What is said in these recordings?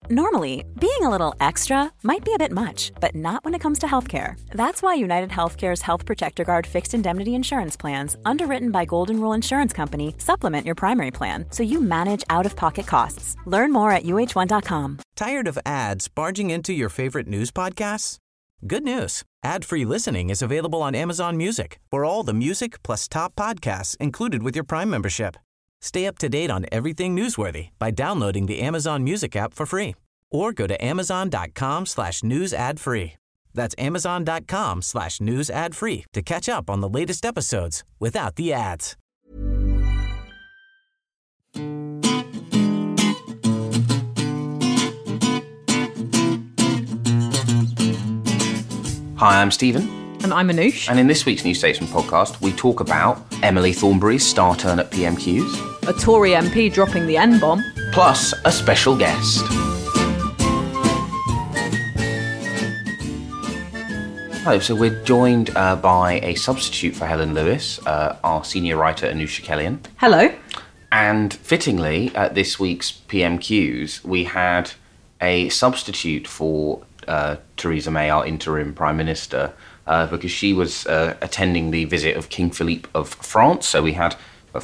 Normally, being a little extra might be a bit much, but not when it comes to healthcare. That's why United Healthcare's Health Protector Guard fixed indemnity insurance plans, underwritten by Golden Rule Insurance Company, supplement your primary plan so you manage out-of-pocket costs. Learn more at uh1.com. Tired of ads barging into your favorite news podcasts? Good news. Ad-free listening is available on Amazon Music for all the music plus top podcasts included with your Prime membership. Stay up to date on everything newsworthy by downloading the Amazon Music app for free or go to amazon.com/news ad free. That's amazon.com/news ad free to catch up on the latest episodes without the ads. Hi, I'm Stephen. And I'm Anoush. And in this week's New Statesman podcast, we talk about Emily Thornberry's star turn at PMQs, a Tory MP dropping the N-bomb, plus a special guest. Hello, so we're joined by a substitute for Helen Lewis, our senior writer, Anoush Chakelian. Hello. And fittingly, at this week's PMQs, we had a substitute for Theresa May, our interim Prime Minister, because she was attending the visit of King Philippe of France. So we had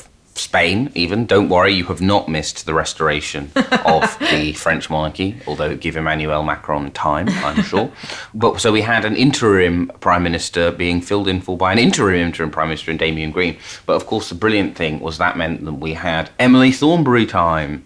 Spain even. Don't worry, you have not missed the restoration of the French monarchy, although give Emmanuel Macron time, I'm sure. But so we had an interim Prime Minister being filled in for by an interim Prime Minister in Damian Green. But of course, the brilliant thing was that meant that we had Emily Thornberry time.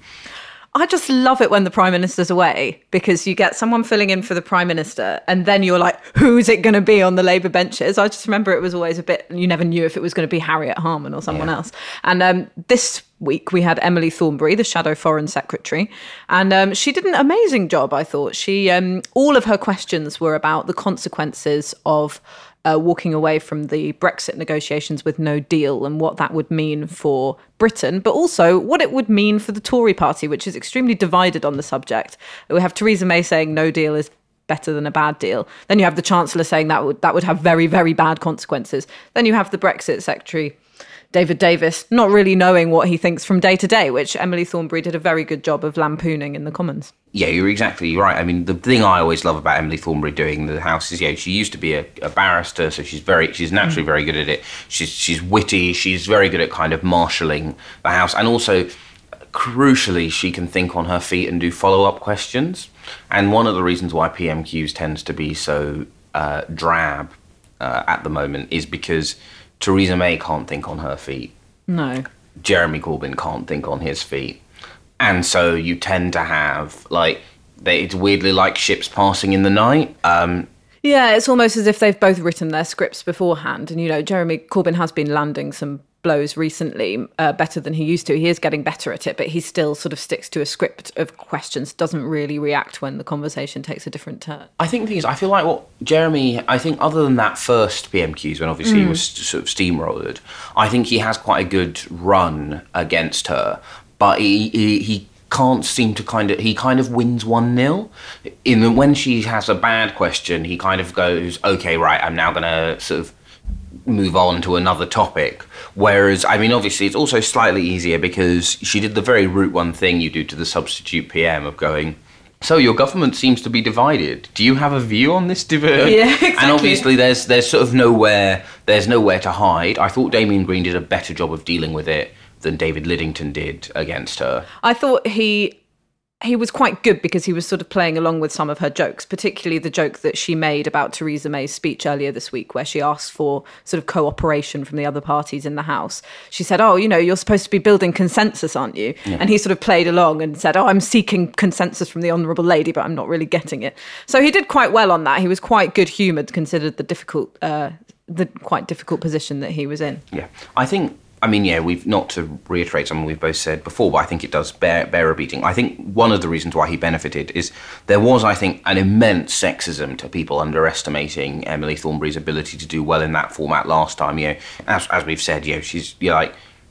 I just love it when the Prime Minister's away, because you get someone filling in for the Prime Minister and then you're like, who's it going to be on the Labour benches? I just remember it was always a bit, you never knew if it was going to be Harriet Harman or someone else. And this week we had Emily Thornberry, the Shadow Foreign Secretary, and she did an amazing job, I thought. She, all of her questions were about the consequences of walking away from the Brexit negotiations with no deal and what that would mean for Britain, but also what it would mean for the Tory party, which is extremely divided on the subject. We have Theresa May saying no deal is better than a bad deal. Then you have the Chancellor saying that would have very, very bad consequences. Then you have the Brexit Secretary, David Davis, not really knowing what he thinks from day to day, which Emily Thornberry did a very good job of lampooning in the Commons. Yeah, you're exactly right. I mean, the thing I always love about Emily Thornberry doing in the House is, she used to be a barrister, so she's naturally very good at it. She's witty, she's very good at kind of marshalling the House, and also, crucially, she can think on her feet and do follow-up questions. And one of the reasons why PMQs tends to be so drab at the moment is because Theresa May can't think on her feet. No. Jeremy Corbyn can't think on his feet. And so you tend to have, it's weirdly like ships passing in the night. Yeah, it's almost as if they've both written their scripts beforehand. And, Jeremy Corbyn has been landing some blows recently, better than he used to. He is getting better at it, but he still sort of sticks to a script of questions, doesn't really react when the conversation takes a different turn. I think the thing is, I feel like what Jeremy, other than that first PMQs, when obviously he was sort of steamrolled, I think he has quite a good run against her, but he can't seem to he kind of wins 1-0. When she has a bad question, he kind of goes, okay, right, I'm now going to sort of move on to another topic. Whereas, obviously it's also slightly easier because she did the very route one thing you do to the substitute PM of going, so your government seems to be divided. Do you have a view on this divide? Yeah, exactly. And obviously there's sort of nowhere to hide. I thought Damian Green did a better job of dealing with it than David Liddington did against her. I thought he was quite good because he was sort of playing along with some of her jokes, particularly the joke that she made about Theresa May's speech earlier this week, where she asked for sort of cooperation from the other parties in the House. She said, you're supposed to be building consensus, aren't you? Yeah. And he sort of played along and said, I'm seeking consensus from the Honourable Lady, but I'm not really getting it. So he did quite well on that. He was quite good-humoured, considered the quite difficult position that he was in. Yeah, I think, we've, not to reiterate something we've both said before, but I think it does bear a beating. I think one of the reasons why he benefited is there was, I think, an immense sexism to people underestimating Emily Thornberry's ability to do well in that format last time. As we've said, she's a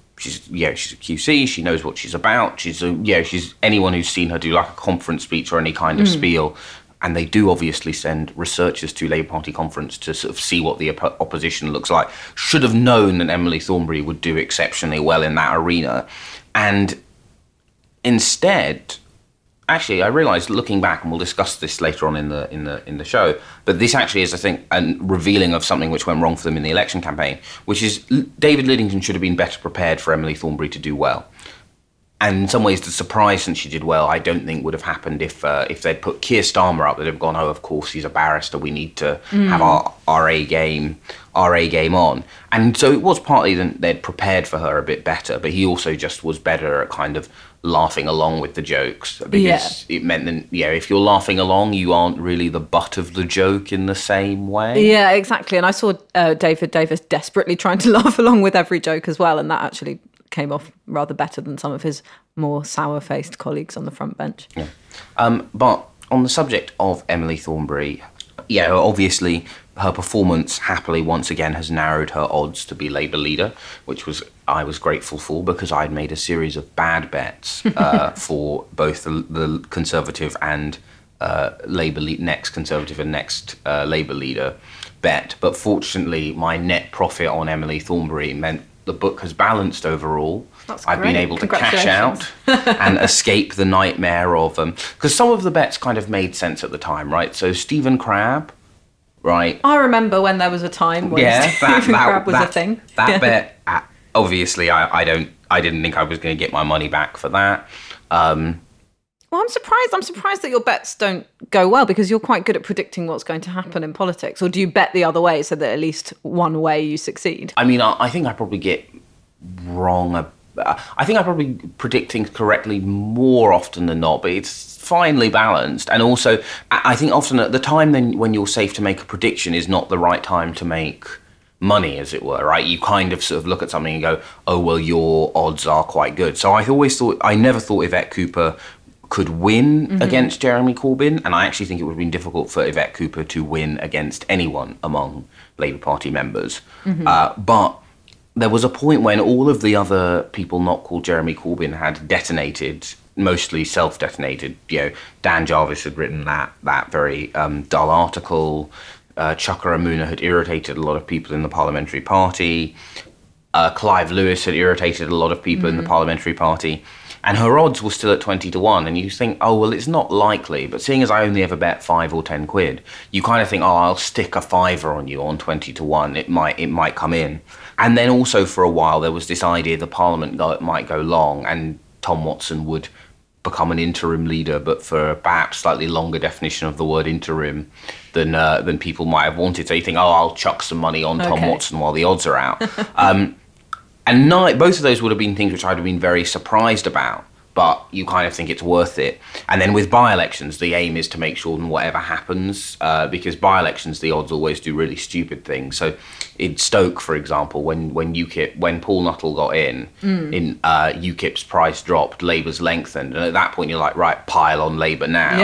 QC. She knows what she's about. She's anyone who's seen her do like a conference speech or any kind of spiel. And they do obviously send researchers to Labour Party conference to sort of see what the opposition looks like. Should have known that Emily Thornberry would do exceptionally well in that arena. And instead, actually, I realised looking back, and we'll discuss this later on in the show, but this actually is, I think, a revealing of something which went wrong for them in the election campaign, which is David Lidington should have been better prepared for Emily Thornberry to do well. And in some ways, the surprise since she did well, I don't think would have happened if they'd put Keir Starmer up. They'd have gone, oh, of course, he's a barrister. We need to have our A game on. And so it was partly that they'd prepared for her a bit better, but he also just was better at kind of laughing along with the jokes, because it meant that, if you're laughing along, you aren't really the butt of the joke in the same way. Yeah, exactly. And I saw David Davis desperately trying to laugh along with every joke as well, and that actually came off rather better than some of his more sour-faced colleagues on the front bench. Yeah. But on the subject of Emily Thornberry, obviously her performance happily once again has narrowed her odds to be Labour leader, which I was grateful for, because I'd made a series of bad bets for both the Conservative and Labour next Conservative and next Labour leader bet. But fortunately, my net profit on Emily Thornberry meant the book has balanced overall. That's I've great. been able to cash out and escape the nightmare of because some of the bets kind of made sense at the time, right? So Stephen Crabb, right? I remember when there was a time when Stephen Crabb was a thing. That bet, obviously, I didn't think I was going to get my money back for that. Well, I'm surprised that your bets don't go well, because you're quite good at predicting what's going to happen in politics. Or do you bet the other way so that at least one way you succeed? I mean, I think I probably get wrong. I think I probably predict things correctly more often than not, but it's finely balanced. And also, I think often at the time then when you're safe to make a prediction is not the right time to make money, as it were, right? You kind of sort of look at something and go, oh, well, your odds are quite good. So I never thought Yvette Cooper could win against Jeremy Corbyn, and I actually think it would have been difficult for Yvette Cooper to win against anyone among Labour Party members. But there was a point when all of the other people not called Jeremy Corbyn had detonated, mostly self-detonated. Dan Jarvis had written that very dull article. Chuka Umunna had irritated a lot of people in the Parliamentary Party. Clive Lewis had irritated a lot of people in the Parliamentary Party. And her odds were still at 20-1, and you think, oh, well, it's not likely. But seeing as I only ever bet 5 or 10 quid, you kind of think, oh, I'll stick a fiver on you on 20-1. It might come in. And then also for a while, there was this idea the Parliament might go long, and Tom Watson would become an interim leader, but for perhaps slightly longer definition of the word interim than people might have wanted. So you think, oh, I'll chuck some money on Tom Watson while the odds are out. And both of those would have been things which I'd have been very surprised about, but you kind of think it's worth it. And then with by-elections, the aim is to make sure that whatever happens, because by-elections, the odds always do really stupid things. So in Stoke, for example, when Paul Nuttall got in UKIP's price dropped, Labour's lengthened, and at that point you're like, right, pile on Labour now.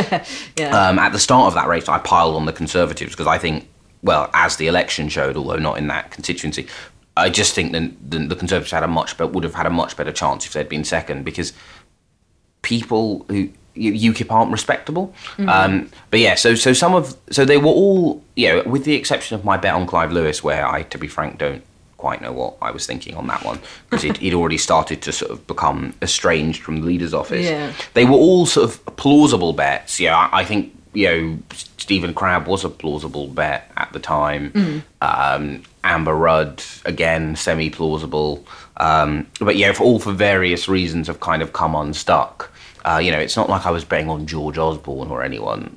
At the start of that race, I piled on the Conservatives because I think, well, as the election showed, although not in that constituency, I just think that the Conservatives would have had a much better chance if they'd been second, because people who UKIP aren't respectable. But yeah, so they were all, with the exception of my bet on Clive Lewis, where I, to be frank, don't quite know what I was thinking on that one, because he'd already started to sort of become estranged from the leader's office. Yeah. They were all sort of plausible bets. I think Stephen Crabb was a plausible bet at the time. Amber Rudd, again, semi-plausible. But for various reasons have kind of come unstuck. It's not like I was betting on George Osborne or anyone.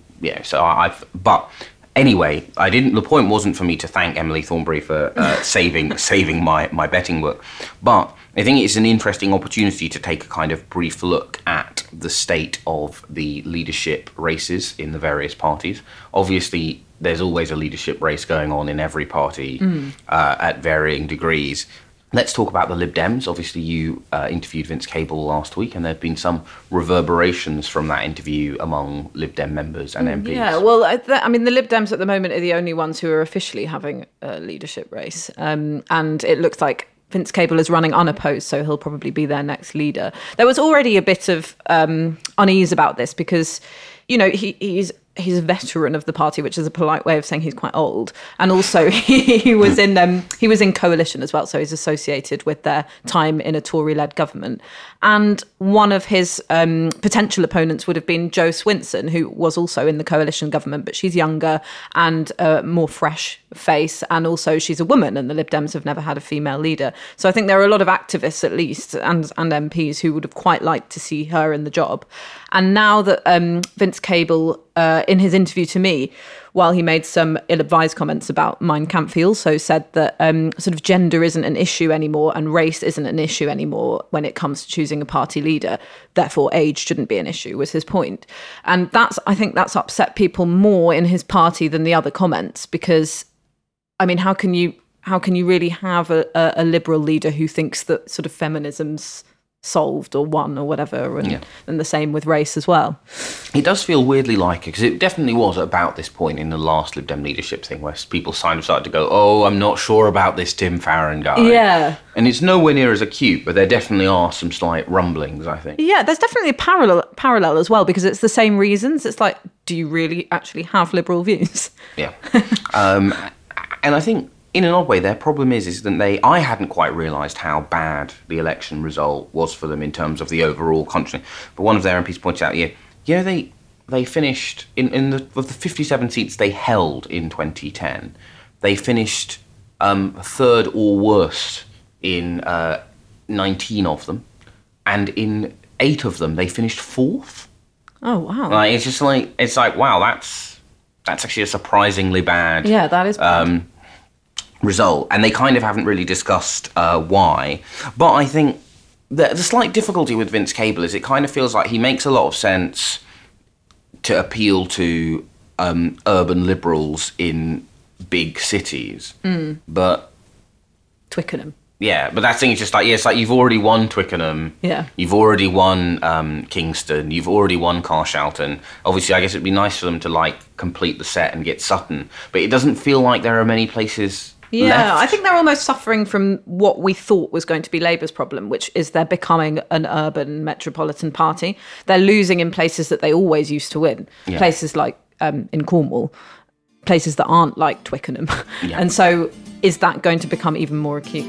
But anyway, the point wasn't for me to thank Emily Thornberry for saving my betting book. But I think it's an interesting opportunity to take a kind of brief look at the state of the leadership races in the various parties. Obviously, there's always a leadership race going on in every party at varying degrees. Let's talk about the Lib Dems. Obviously, you interviewed Vince Cable last week, and there have been some reverberations from that interview among Lib Dem members and MPs. Yeah, well, the Lib Dems at the moment are the only ones who are officially having a leadership race. And it looks like Vince Cable is running unopposed, so he'll probably be their next leader. There was already a bit of unease about this because, he's he's a veteran of the party, which is a polite way of saying he's quite old. And also he was in coalition as well, so he's associated with their time in a Tory-led government. And one of his potential opponents would have been Jo Swinson, who was also in the coalition government, but she's younger and a more fresh face, and also she's a woman, and the Lib Dems have never had a female leader. So I think there are a lot of activists, at least, and MPs who would have quite liked to see her in the job. And now that Vince Cable, in his interview to me, while he made some ill-advised comments about Mein Kampf, he also said that sort of gender isn't an issue anymore and race isn't an issue anymore when it comes to choosing a party leader. Therefore, age shouldn't be an issue, was his point. And I think that's upset people more in his party than the other comments, because, I mean, how can you really have a liberal leader who thinks that sort of feminism's solved or won or whatever, and the same with race as well? It does feel weirdly like it, because it definitely was about this point in the last Lib Dem leadership thing where people kind of started to go, oh, I'm not sure about this Tim Farron guy. Yeah. And it's nowhere near as acute, but there definitely are some slight rumblings, I think. Yeah, there's definitely a parallel as well, because it's the same reasons. It's like, do you really actually have liberal views? Yeah. And I think, in an odd way, their problem is that I hadn't quite realised how bad the election result was for them in terms of the overall country. But one of their MPs pointed out, they finished, of the 57 seats they held in 2010, they finished third or worst in 19 of them. And in 8 of them, they finished fourth. Oh, wow. Like, it's like, wow, that's actually a surprisingly bad... Yeah, that is bad. Result, and they kind of haven't really discussed why. But I think the slight difficulty with Vince Cable is it kind of feels like he makes a lot of sense to appeal to urban liberals in big cities, but Twickenham. Yeah, but that thing is just like, it's like you've already won Twickenham. Yeah. You've already won Kingston. You've already won Carshalton. Obviously, I guess it'd be nice for them to like complete the set and get Sutton, but it doesn't feel like there are many places. Yeah, left. I think they're almost suffering from what we thought was going to be Labour's problem, which is they're becoming an urban metropolitan party. They're losing in places that they always used to win, places like in Cornwall, places that aren't like Twickenham. Yeah. And so is that going to become even more acute?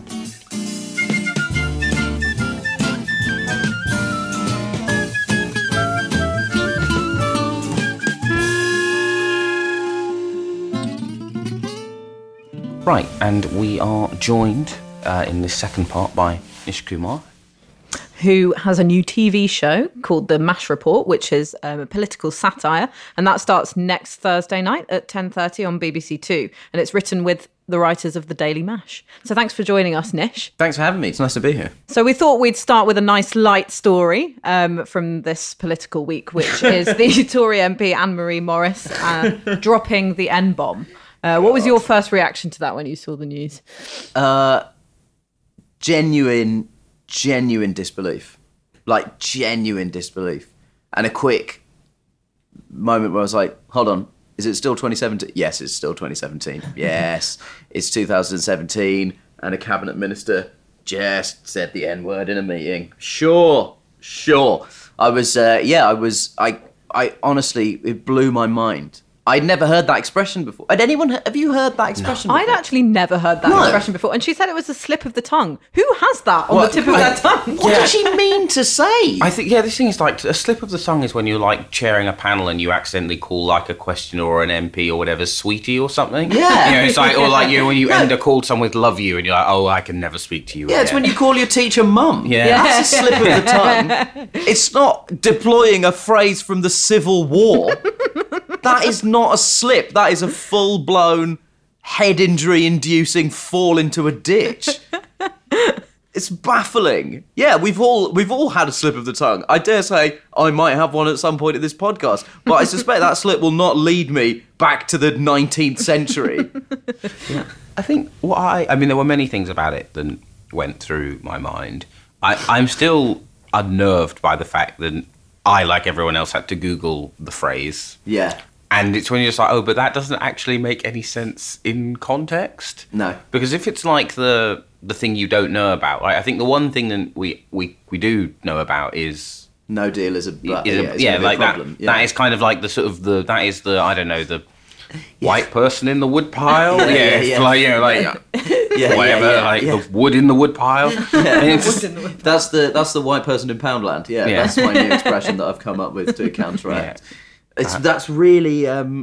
Right, and we are joined in this second part by Nish Kumar, who has a new TV show called The MASH Report, which is a political satire, and that starts next Thursday night at 10:30 on BBC Two, and it's written with the writers of The Daily Mash. So thanks for joining us, Nish. Thanks for having me. It's nice to be here. So we thought we'd start with a nice light story from this political week, which is the Tory MP Anne-Marie Morris dropping the N-bomb. What was your first reaction to that when you saw the news? Genuine disbelief. Like, genuine disbelief. And a quick moment where I was like, hold on, is it still 2017? Yes, it's still 2017. Yes, it's 2017, and a cabinet minister just said the N-word in a meeting. Sure. I honestly, it blew my mind. I'd never heard that expression before. Have you heard that expression before? I'd actually never heard that expression before. And she said it was a slip of the tongue. Who has that on the tip of their tongue? What did she mean to say? I think, this thing is like, a slip of the tongue is when you're like chairing a panel and you accidentally call like a questioner or an MP or whatever sweetie or something. Yeah. It's like, or like when you end a call to someone with love you and you're like, oh, I can never speak to you again. It's when you call your teacher mum. Yeah. That's a slip of the tongue. It's not deploying a phrase from the Civil War. That is not a slip. That is a full-blown, head injury-inducing fall into a ditch. It's baffling. Yeah, we've all had a slip of the tongue. I dare say I might have one at some point in this podcast, but I suspect that slip will not lead me back to the 19th century. Yeah. I think there were many things about it that went through my mind. I'm still unnerved by the fact that I, like everyone else, had to Google the phrase. Yeah. And it's when you're just like, oh, but that doesn't actually make any sense in context. No. Because if it's like the thing you don't know about, right? I think the one thing that we do know about is No deal is a like problem. that. That is kind of like the I don't know, the white person in the wood pile. The wood in the wood pile. That's the white person in Poundland. Yeah, that's my new expression that I've come up with to counteract. That's really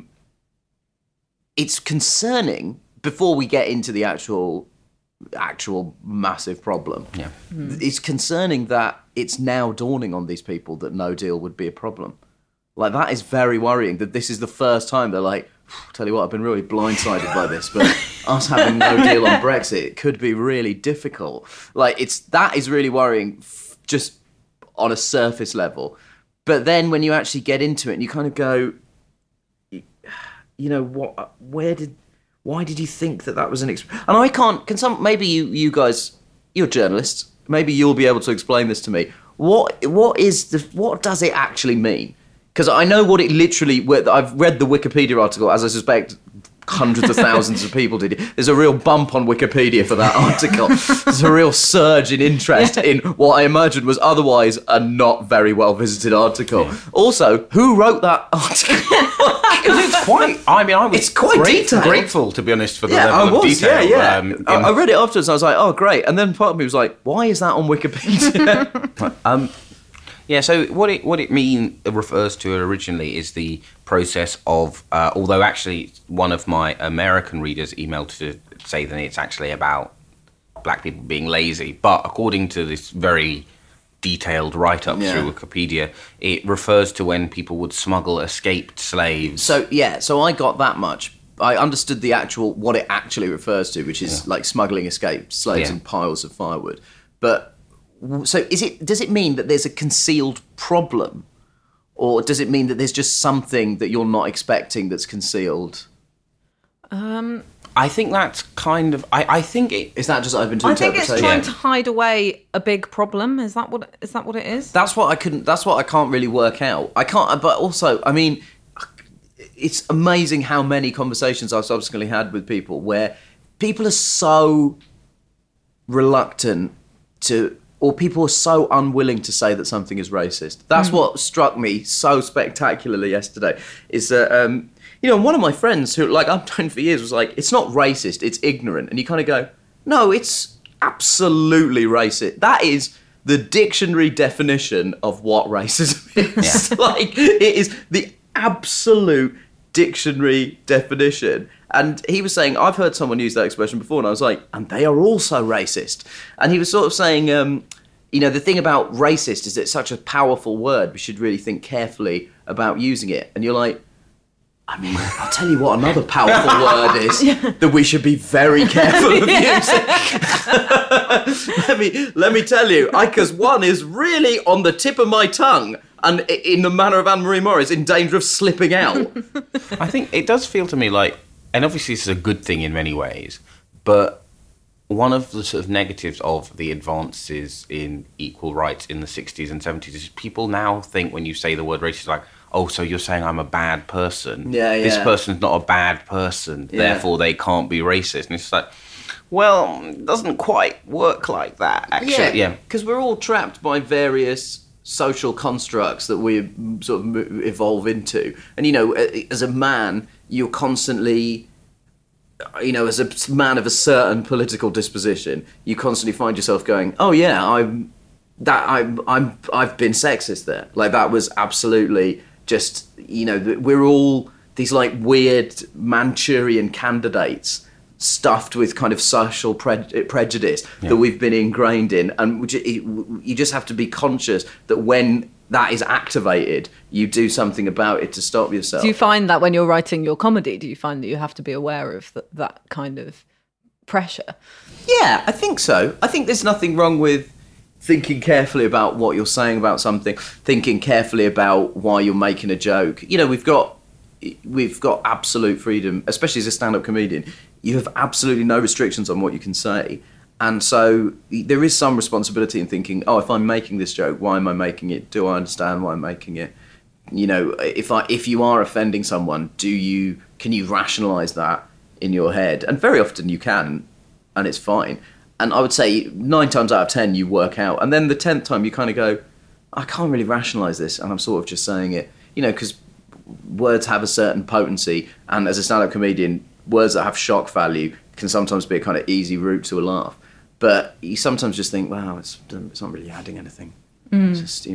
it's concerning. Before we get into the actual massive problem, it's concerning that it's now dawning on these people that no deal would be a problem. Like, that is very worrying, that this is the first time they're like, tell you what, I've been really blindsided by this, but us having no deal on Brexit could be really difficult. Like, that is really worrying just on a surface level. But then when you actually get into it and you kind of go, you know, why did you think that was an experience? And maybe you guys, you're journalists, maybe you'll be able to explain this to me. What does it actually mean? Because I know what it literally, I've read the Wikipedia article, as I suspect hundreds of thousands of people did. There's a real bump on Wikipedia for that article. There's a real surge in interest in what I imagine was otherwise a not very well visited article. Yeah. Also, who wrote that article? It's quite detailed. Grateful, to be honest, for the level of detail. I read it afterwards and I was like, oh, great. And then part of me was like, why is that on Wikipedia? So what it refers to originally is the process of, although actually one of my American readers emailed to say that it's actually about black people being lazy, but according to this very detailed write-up through Wikipedia, it refers to when people would smuggle escaped slaves. So I got that much. I understood what it actually refers to, which is like smuggling escaped slaves and piles of firewood. But so does it mean that there's a concealed problem, or does it mean that there's just something that you're not expecting that's concealed? I think that's kind of. I think it is that just open to interpretation. I think it's trying to hide away a big problem. Is that what it is? That's what I can't really work out. I can't. But also, I mean, it's amazing how many conversations I've subsequently had with people where people are so reluctant to. Or people are so unwilling to say that something is racist. That's what struck me so spectacularly yesterday. Is that, one of my friends who, like, I've known for years was like, it's not racist, it's ignorant. And you kind of go, no, it's absolutely racist. That is the dictionary definition of what racism is. Yeah. Like, it is the absolute dictionary definition. And he was saying, I've heard someone use that expression before, and I was like, and they are also racist. And he was sort of saying, the thing about racist is that it's such a powerful word. We should really think carefully about using it. And you're like, I mean, I'll tell you what another powerful word is that we should be very careful of using. let me tell you, because one is really on the tip of my tongue, and in the manner of Anne-Marie Morris, in danger of slipping out. I think it does feel to me like, and obviously this is a good thing in many ways, but one of the sort of negatives of the advances in equal rights in the 60s and 70s is people now think when you say the word racist, like, oh, so you're saying I'm a bad person. This person's not a bad person, therefore they can't be racist. And it's like, well, it doesn't quite work like that, actually. Yeah, because we're all trapped by various social constructs that we sort of evolve into. And, as a man, you're constantly, as a man of a certain political disposition, you constantly find yourself going, oh yeah, I've been sexist there. Like, that was absolutely just, we're all these like weird Manchurian candidates stuffed with kind of social prejudice that we've been ingrained in. And you just have to be conscious that when that is activated, you do something about it to stop yourself. Do you find that when you're writing your comedy, do you find that you have to be aware of that kind of pressure? Yeah, I think so. I think there's nothing wrong with thinking carefully about what you're saying about something, thinking carefully about why you're making a joke. We've got absolute freedom, especially as a stand-up comedian. You have absolutely no restrictions on what you can say. And so there is some responsibility in thinking, oh, if I'm making this joke, why am I making it? Do I understand why I'm making it? If you are offending someone, can you rationalise that in your head? And very often you can, and it's fine. And I would say 9 times out of 10 you work out. And then the 10th time you kind of go, I can't really rationalise this, and I'm sort of just saying it, because words have a certain potency, and as a stand-up comedian, words that have shock value can sometimes be a kind of easy route to a laugh. But you sometimes just think, wow, it's not really adding anything. It's just,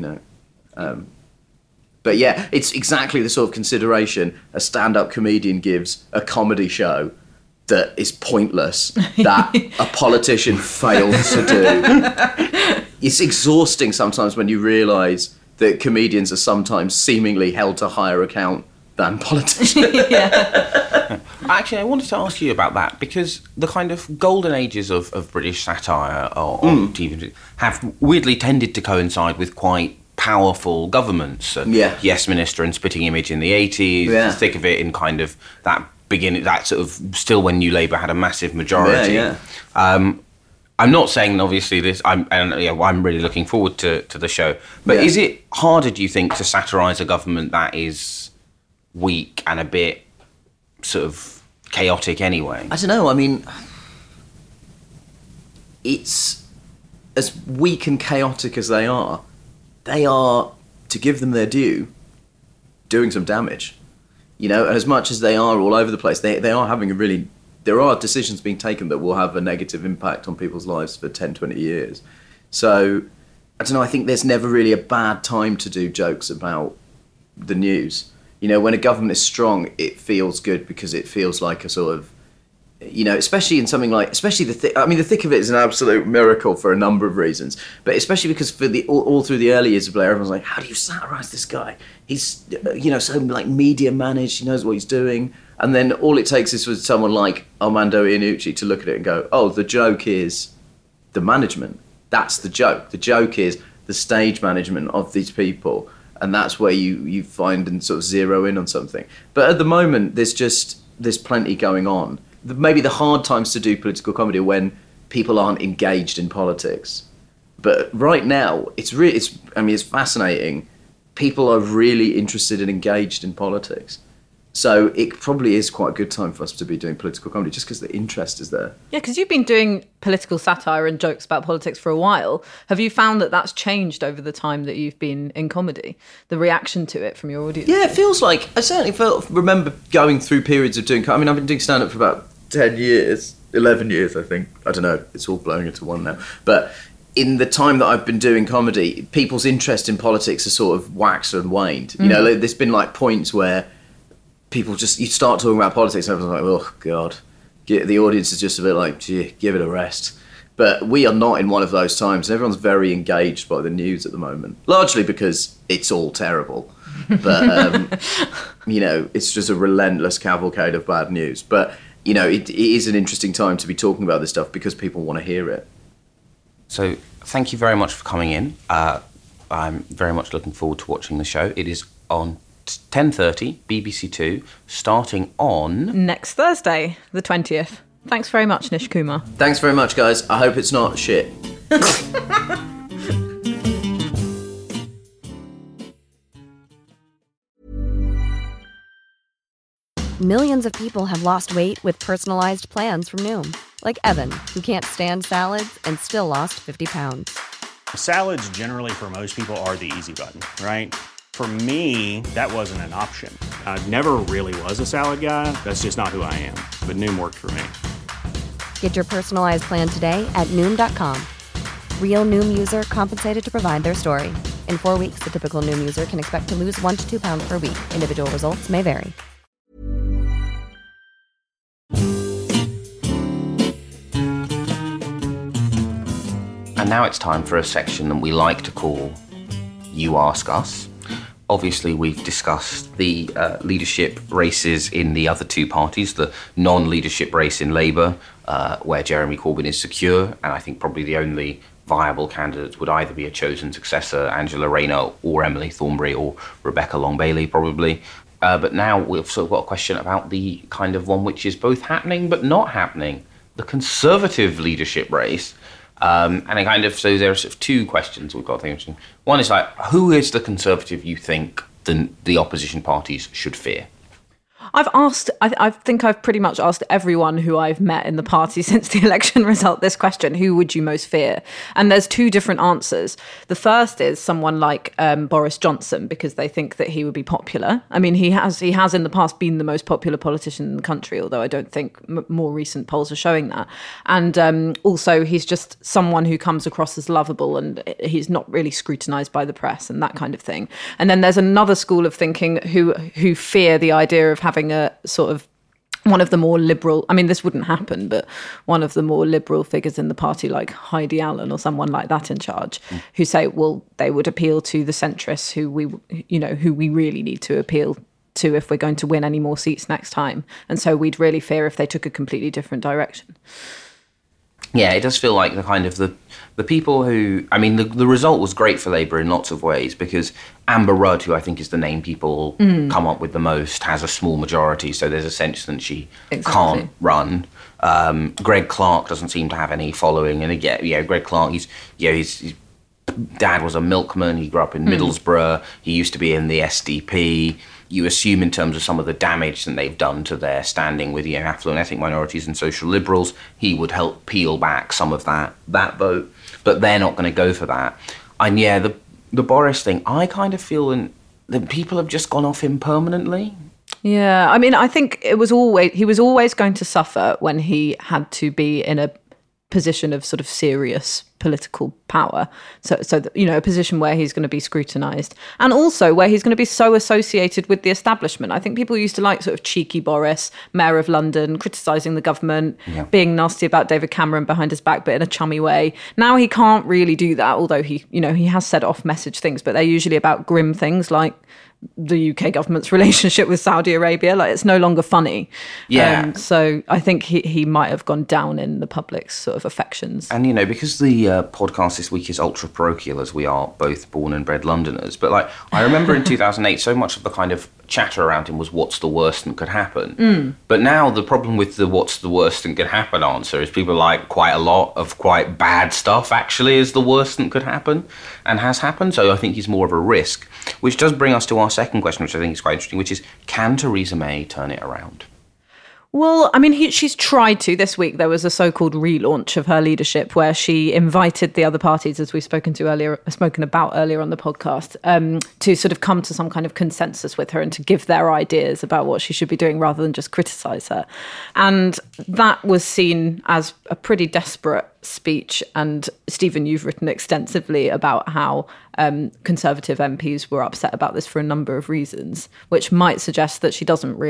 but yeah, it's exactly the sort of consideration a stand-up comedian gives a comedy show that is pointless, that a politician failed to do. It's exhausting sometimes when you realise that comedians are sometimes seemingly held to higher account than politicians. Actually, I wanted to ask you about that, because the kind of golden ages of British satire or TV have weirdly tended to coincide with quite powerful governments. Yes Minister and Spitting Image in the 80s, the thick of it in kind of that beginning, that sort of still when New Labour had a massive majority. I'm not saying obviously this. I'm really looking forward to the show. But is it harder, do you think, to satirise a government that is weak and a bit sort of chaotic anyway? I don't know. I mean, it's as weak and chaotic as they are, to give them their due, doing some damage. And as much as they are all over the place, they are having there are decisions being taken that will have a negative impact on people's lives for 10, 20 years. So, I don't know, I think there's never really a bad time to do jokes about the news. When a government is strong, it feels good because it feels like a sort of, especially in something like, the thick of it is an absolute miracle for a number of reasons, but especially because for all through the early years of Blair, everyone's like, how do you satirise this guy? He's, so like media managed, he knows what he's doing. And then all it takes is for someone like Armando Iannucci to look at it and go, oh, the joke is the management. That's the joke. The joke is the stage management of these people. And that's where you find and sort of zero in on something. But at the moment, there's plenty going on. Maybe the hard times to do political comedy are when people aren't engaged in politics. But right now, it's fascinating. People are really interested and engaged in politics. So it probably is quite a good time for us to be doing political comedy, just because the interest is there. Yeah, because you've been doing political satire and jokes about politics for a while. Have you found that that's changed over the time that you've been in comedy? The reaction to it from your audience? Yeah, it feels like... I certainly remember going through periods of doing... I've been doing stand-up for about 10 years, 11 years, I think. I don't know, it's all blowing into one now. But in the time that I've been doing comedy, people's interest in politics has sort of waxed and waned. There's been like points where people you start talking about politics and everyone's like, oh, God. The audience is just a bit like, gee, give it a rest. But we are not in one of those times. Everyone's very engaged by the news at the moment, largely because it's all terrible. But, it's just a relentless cavalcade of bad news. But, it is an interesting time to be talking about this stuff because people want to hear it. So thank you very much for coming in. I'm very much looking forward to watching the show. It is on 10:30, BBC Two, starting on... next Thursday, the 20th. Thanks very much, Nish Kumar. Thanks very much, guys. I hope it's not shit. Millions of people have lost weight with personalized plans from Noom. Like Evan, who can't stand salads and still lost 50 pounds. Salads generally for most people are the easy button, right? For me, that wasn't an option. I never really was a salad guy. That's just not who I am. But Noom worked for me. Get your personalized plan today at Noom.com. Real Noom user compensated to provide their story. In 4 weeks, the typical Noom user can expect to lose 1 to 2 pounds per week. Individual results may vary. And now it's time for a section that we like to call You Ask Us. Obviously, we've discussed the leadership races in the other two parties, the non-leadership race in Labour, where Jeremy Corbyn is secure, and I think probably the only viable candidates would either be a chosen successor, Angela Rayner, or Emily Thornberry, or Rebecca Long-Bailey, probably. But now we've sort of got a question about the kind of one which is both happening but not happening, the Conservative leadership race. And I kind of, so there are sort of two questions we've got thinking. One is like, who is the Conservative you think the opposition parties should fear? I think I've pretty much asked everyone who I've met in the party since the election result this question: who would you most fear? And there's two different answers. The first is someone like Boris Johnson, because they think that he would be popular. I mean, he has in the past been the most popular politician in the country, although I don't think more recent polls are showing that. And also, he's just someone who comes across as lovable, and he's not really scrutinised by the press and that kind of thing. And then there's another school of thinking who fear the idea of having a sort of one of the more liberal, I mean, this wouldn't happen, but one of the more liberal figures in the party, like Heidi Allen or someone like that in charge, who say, well, they would appeal to the centrists who we really need to appeal to if we're going to win any more seats next time. And so we'd really fear if they took a completely different direction. Yeah, it does feel like the kind of the people who, I mean, the result was great for Labour in lots of ways, because Amber Rudd, who I think is the name people come up with the most, has a small majority, so there's a sense that she can't run. Greg Clark doesn't seem to have any following, and again, Greg Clark, his dad was a milkman, he grew up in Middlesbrough, he used to be in the SDP. You assume in terms of some of the damage that they've done to their standing with affluent ethnic minorities and social liberals, he would help peel back some of that vote. But they're not going to go for that. And the Boris thing, I kind of feel that people have just gone off him permanently. Yeah, I mean, I think he was always going to suffer when he had to be in a position of sort of serious political power. So a position where he's going to be scrutinised, and also where he's going to be so associated with the establishment. I think people used to like sort of cheeky Boris, Mayor of London, criticising the government, being nasty about David Cameron behind his back, but in a chummy way. Now he can't really do that, although he has said off-message things, but they're usually about grim things like the UK government's relationship with Saudi Arabia. Like, it's no longer funny. Yeah. So I think he might have gone down in the public's sort of affections. And, because the podcast this week is ultra parochial, as we are both born and bred Londoners, but I remember in 2008, so much of the kind of chatter around him was what's the worst that could happen. But now the problem with the what's the worst that could happen answer is people like quite a lot of quite bad stuff actually is the worst that could happen and has happened. So I think he's more of a risk, which does bring us to our second question, which I think is quite interesting, which is, can Theresa May turn it around? Well, I mean, she's tried to. This week there was a so-called relaunch of her leadership where she invited the other parties, as we've spoken about earlier on the podcast, to sort of come to some kind of consensus with her and to give their ideas about what she should be doing rather than just criticise her. And that was seen as a pretty desperate speech. And Stephen, you've written extensively about how Conservative MPs were upset about this for a number of reasons, which might suggest that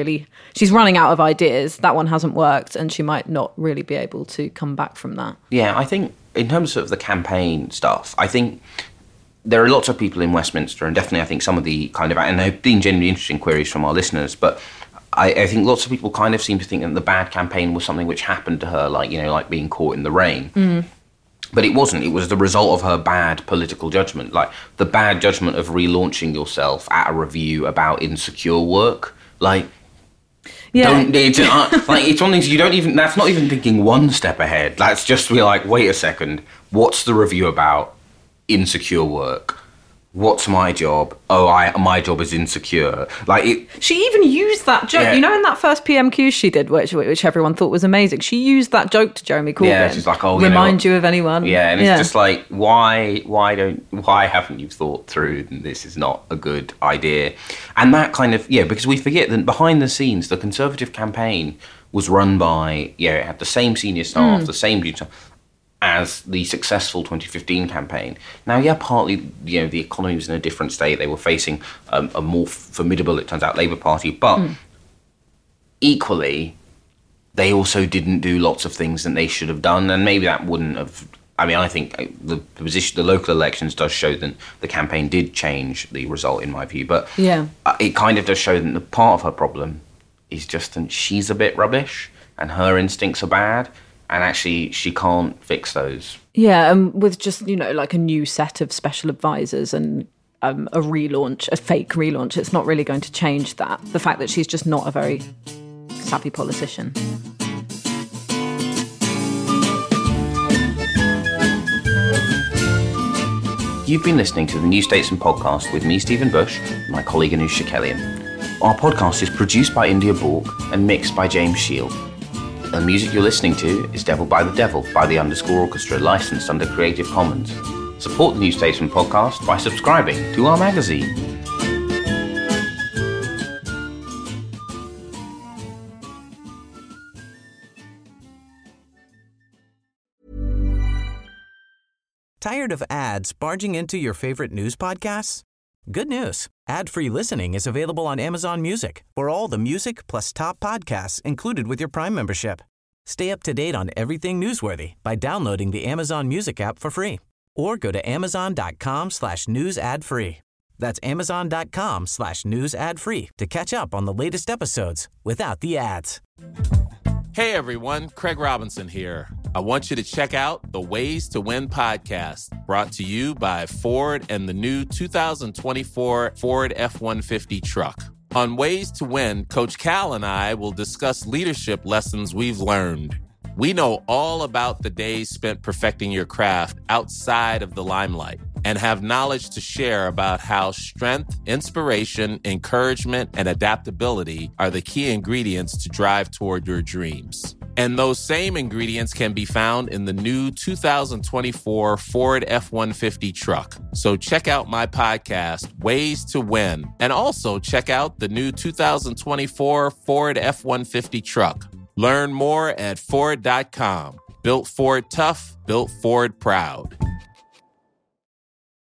she's running out of ideas. That one hasn't worked, and she might not really be able to come back from that. Yeah, I think in terms of the campaign stuff, I think there are lots of people in Westminster, and definitely I think some of the kind of, and they've been genuinely interesting queries from our listeners, but I think lots of people kind of seem to think that the bad campaign was something which happened to her, like being caught in the rain. But it wasn't. It was the result of her bad political judgment, like the bad judgment of relaunching yourself at a review about insecure work. It's one thing you don't even, that's not even thinking one step ahead. That's just be like, wait a second, what's the review about? Insecure work. What's my job? My job is insecure. She even used that joke. Yeah. In that first PMQ she did, which everyone thought was amazing. She used that joke to Jeremy Corbyn. Yeah, she's like, remind you of anyone. Yeah, and it's just like, why haven't you thought through? This is not a good idea. And that kind of, because we forget that behind the scenes, the Conservative campaign was run by, it had the same senior staff, the same junior staff as the successful 2015 campaign. Now, partly, the economy was in a different state. They were facing a more formidable, it turns out, Labour Party. But equally, they also didn't do lots of things that they should have done. And maybe that wouldn't have... I mean, I think the local elections does show that the campaign did change the result, in my view. But it kind of does show that the part of her problem is just that she's a bit rubbish and her instincts are bad. And actually, she can't fix those. Yeah, and with just, like a new set of special advisors and a fake relaunch, it's not really going to change that. The fact that she's just not a very savvy politician. You've been listening to the New Statesman podcast with me, Stephen Bush, and my colleague Anoosh Chakelian. Our podcast is produced by India Borg and mixed by James Shield. The music you're listening to is Devil by the _Orchestra, licensed under Creative Commons. Support the New Statesman podcast by subscribing to our magazine. Tired of ads barging into your favorite news podcasts? Good news. Ad-free listening is available on Amazon Music for all the music plus top podcasts included with your Prime membership. Stay up to date on everything newsworthy by downloading the Amazon Music app for free or go to amazon.com/news ad free. That's amazon.com/news ad free to catch up on the latest episodes without the ads. Hey everyone, Craig Robinson here. I want you to check out the Ways to Win podcast, brought to you by Ford and the new 2024 Ford F-150 truck. On Ways to Win, Coach Cal and I will discuss leadership lessons we've learned. We know all about the days spent perfecting your craft outside of the limelight and have knowledge to share about how strength, inspiration, encouragement, and adaptability are the key ingredients to drive toward your dreams. And those same ingredients can be found in the new 2024 Ford F-150 truck. So check out my podcast, Ways to Win, and also check out the new 2024 Ford F-150 truck. Learn more at Ford.com. Built Ford tough, built Ford proud.